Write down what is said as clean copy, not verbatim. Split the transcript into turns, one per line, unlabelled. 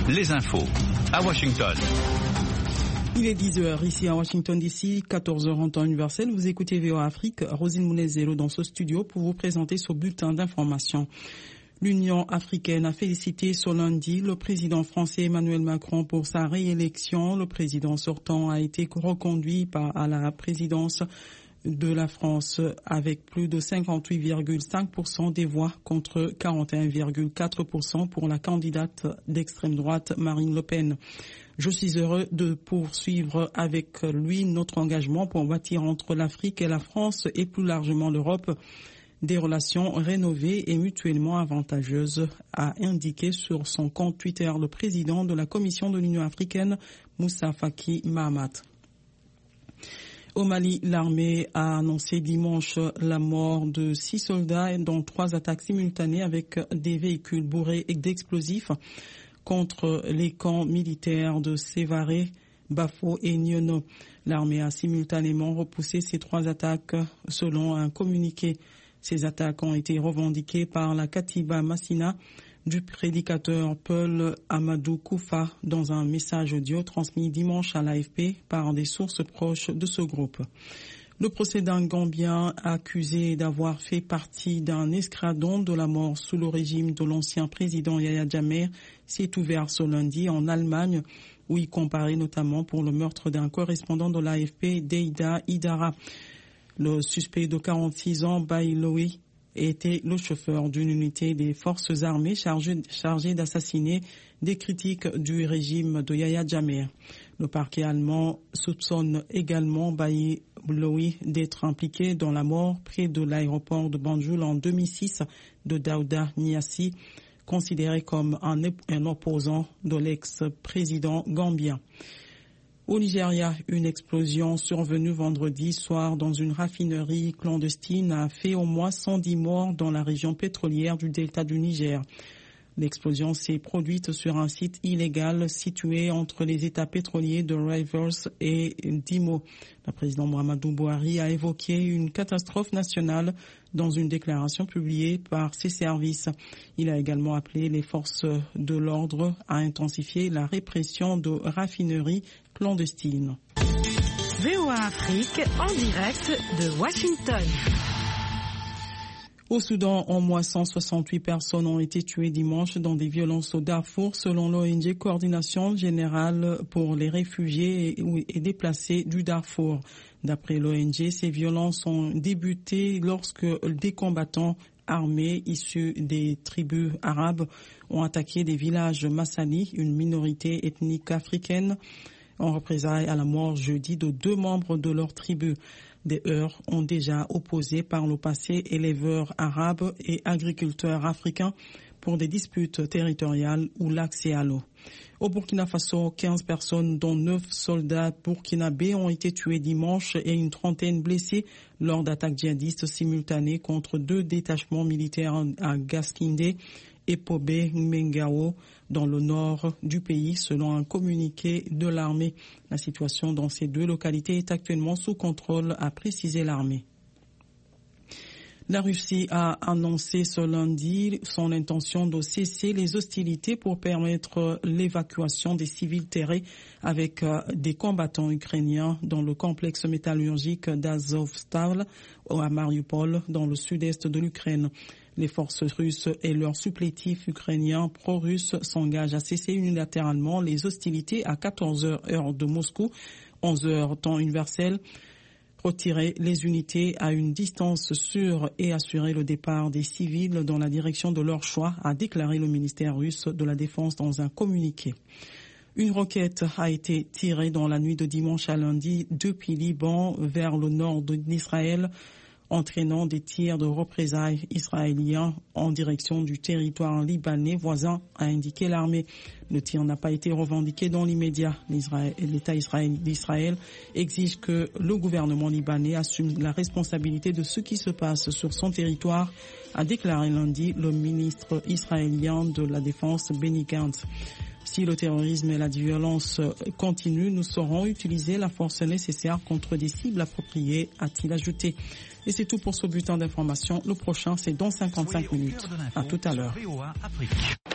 les infos à Washington.
Il est 10h ici à Washington DC, 14h en temps universel. Vous écoutez VOA Afrique, Rosine Mounezelo dans ce studio pour vous présenter ce bulletin d'information. L'Union africaine a félicité ce lundi le président français Emmanuel Macron pour sa réélection. Le président sortant a été reconduit à la présidence de la France avec plus de 58,5% des voix contre 41,4% pour la candidate d'extrême droite Marine Le Pen. Je suis heureux de poursuivre avec lui notre engagement pour bâtir entre l'Afrique et la France et plus largement l'Europe des relations rénovées et mutuellement avantageuses, a indiqué sur son compte Twitter le président de la Commission de l'Union africaine, Moussa Faki Mahamat. Au Mali, l'armée a annoncé dimanche la mort de 6 soldats dans 3 attaques simultanées avec des véhicules bourrés d'explosifs contre les camps militaires de Sévaré, Bafo et Niono. L'armée a simultanément repoussé ces 3 attaques selon un communiqué. Ces attaques ont été revendiquées par la Katiba Massina du prédicateur Peul Amadou Koufa dans un message audio transmis dimanche à l'AFP par des sources proches de ce groupe. Le procès d'un Gambien accusé d'avoir fait partie d'un escadron de la mort sous le régime de l'ancien président Yahya Jammeh s'est ouvert ce lundi en Allemagne, où il comparait notamment pour le meurtre d'un correspondant de l'AFP, Deida Idara. Le suspect de 46 ans, Bailoui, était le chauffeur d'une unité des forces armées chargée d'assassiner des critiques du régime de Yahya Jammeh. Le parquet allemand soupçonne également Bailoui d'être impliqué dans la mort près de l'aéroport de Banjul en 2006 de Daouda Niassi, considéré comme un opposant de l'ex-président gambien. Au Nigeria, une explosion survenue vendredi soir dans une raffinerie clandestine a fait au moins 110 morts dans la région pétrolière du delta du Niger. L'explosion s'est produite sur un site illégal situé entre les États pétroliers de Rivers et d'Imo. Le président Muhammadu Buhari a évoqué une catastrophe nationale dans une déclaration publiée par ses services. Il a également appelé les forces de l'ordre à intensifier la répression de raffineries clandestines.
VOA Afrique en direct de Washington.
Au Soudan, au moins 168 personnes ont été tuées dimanche dans des violences au Darfour, selon l'ONG Coordination Générale pour les réfugiés et déplacés du Darfour. D'après l'ONG, ces violences ont débuté lorsque des combattants armés issus des tribus arabes ont attaqué des villages Massali, une minorité ethnique africaine, en représailles à la mort jeudi de 2 membres de leur tribu. Des heurts ont déjà opposé par le passé éleveurs arabes et agriculteurs africains pour des disputes territoriales ou l'accès à l'eau. Au Burkina Faso, 15 personnes, dont 9 soldats burkinabés, ont été tués dimanche et une trentaine blessés lors d'attaques djihadistes simultanées contre 2 détachements militaires à Gaskindé et Pobé Ngao dans le nord du pays, selon un communiqué de l'armée. La situation dans ces 2 localités est actuellement sous contrôle, a précisé l'armée. La Russie a annoncé ce lundi son intention de cesser les hostilités pour permettre l'évacuation des civils terrés avec des combattants ukrainiens dans le complexe métallurgique d'Azovstal à Mariupol, dans le sud-est de l'Ukraine. Les forces russes et leurs supplétifs ukrainiens pro-russes s'engagent à cesser unilatéralement les hostilités à 14h heure de Moscou, 11h temps universel, retirer les unités à une distance sûre et assurer le départ des civils dans la direction de leur choix, a déclaré le ministère russe de la Défense dans un communiqué. Une roquette a été tirée dans la nuit de dimanche à lundi depuis Liban vers le nord d'Israël, entraînant des tirs de représailles israéliens en direction du territoire libanais voisin, a indiqué l'armée. Le tir n'a pas été revendiqué dans l'immédiat. L'État d'Israël exige que le gouvernement libanais assume la responsabilité de ce qui se passe sur son territoire, a déclaré lundi le ministre israélien de la Défense Benny Gantz. Si le terrorisme et la violence continuent, nous saurons utiliser la force nécessaire contre des cibles appropriées, a-t-il ajouté. Et c'est tout pour ce bulletin d'information. Le prochain, c'est dans 55 minutes. À tout à l'heure.